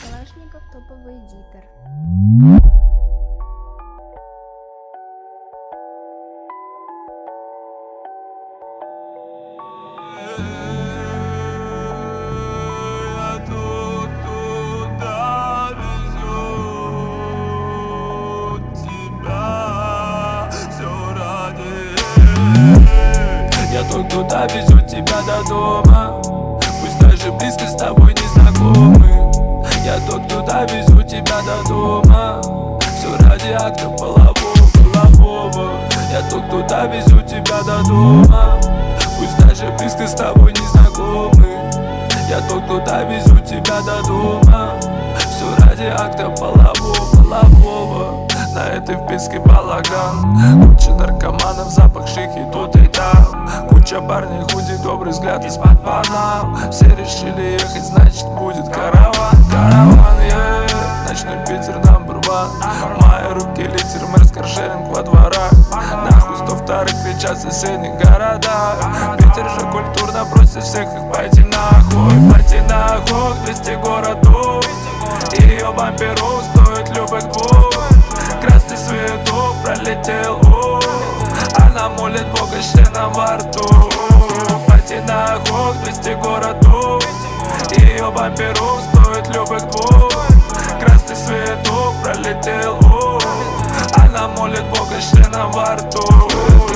Калашников топовый эдитор. Я тот, куда везет тебя до дома, пусть даже близко с тобой не знакомы. Я тот, куда везу тебя до дома, все ради акта полового. Я тот, куда везу тебя до дома, пусть даже близко с тобой не знакомы. Я тот, куда везу тебя до дома, все ради акта полового. На этой вписке балаган, куча наркоманов, запах шихи тут и там. Куча парней, худи, добрый взгляд из-под панам. Все решили ехать, значит будет караван, yeah. Ночной Питер number one. В моей руке литер, мэр, каршеринг во дворах. Нахуй 102-й кричат в соседних городах. Питер же культурно просит всех их пойти нахуй. 200 городов, и ее бамперу стоит любых двух. Красный светок пролетел, она молит Бога с членом во рту. Пойти на охот 200 городов, и ее бамперу стоит любых двух. Красный светок пролетел, она молит Бога с членом во рту.